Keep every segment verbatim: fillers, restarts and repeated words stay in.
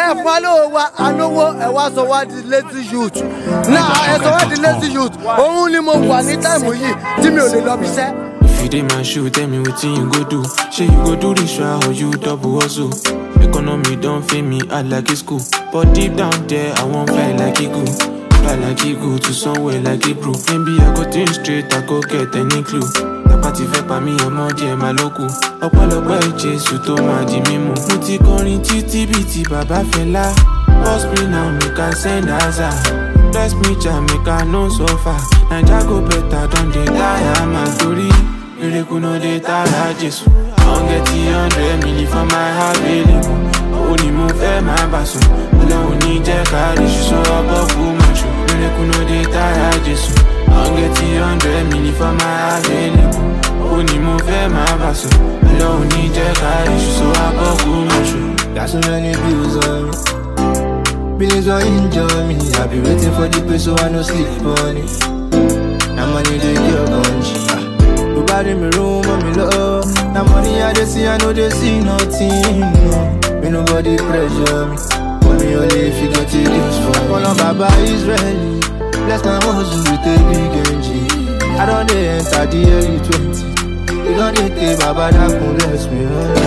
ẹ follow wa anowo ẹ wá sọ wá di lazy youth náà ẹ sọ wá di lazy youth òun ni mo wà ní táìmù yìí tí mi ò lè lọ bí iṣẹ́. If you dey my shoe, tell me wetin you go do. Shey you go do this one or you double hustle. Economy don't fail me, I like it school. But deep down there, I won't fly like eagle. Fly like eagle to somewhere like Hebrew. Maybe I go think straight, I go get any clue. The party fẹ́ pa mí ọmọ díẹ̀ máa lókù. Ọ̀pọ̀lọpọ̀ Jésù tó máa di mímú. Mo ti kọrin títí bí ti bàbá Fẹlá. Boss me now, make I send Aza. Bless me, child, make I no suffer. Naija go better, don't dey tire, my story. Miracle no dey tire, Jésù. I wan get the hundred million for my available. Owó ni mo fẹ́ máa bà sùn. Ọlọ́run ní jẹ́ ká rí ṣùṣọ́ ọbọ̀ kú máa ṣù. Miracle no dey tire, Jésù. I wan get the hundred million for my available. Owó ni mo fẹ́ máa bà sùn. Ọlọ́run ní jẹ́ ká rí ṣùṣọ́ ọbọ̀ kú máa ṣù. Got so many bills on me. Bills won't enjoy me. I be waiting for the place so I no sleep on it. Now money they get bunch. Nobody in my room, on me low. Now money I they see, I know they see nothing. No. Me nobody pressure me. For me only if you get it use for me. Call on Baba Israeli. Bless my hustle with a big engine. I don't dey enter the early twenty. You don't dey take Baba that can bless me.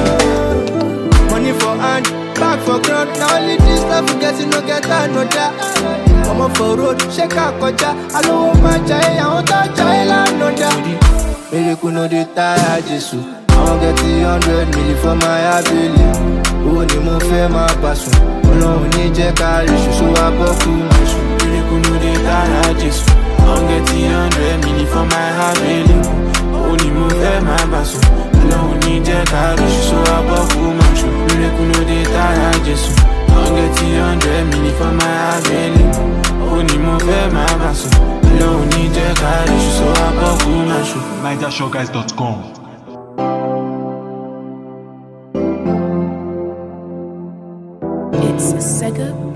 Money for hand, back for ground. Now only this stuff you get, you no get that, no that. Come on for road, shake a kocha. I don't want my child, I want that child, no that. Miracle no dey tire, Jésù. I wan get the hundred million for my ability. Owó ni mo fẹ́ máa bà sùn. Ọlọ́run ní jẹ́ ká rí ṣoṣo abọ́kú máa sùn. Miracle no dey tire, Jésù. I wan get the hundred million for my ability. Owó ni mo fẹ́ máa bà sùn. Ọlọ́run ní jẹ́ ká rí ṣoṣo abọ́kú máa sùn. Miracle no dey tire, Jésù. I wan get the hundred million for my ability. Owó ni mo fẹ́ máa bà sùn. Ọlọ́run ní jẹ́ ká rí ṣoṣo abọ́kú máa sùn. niger show guys dot com. It's Sega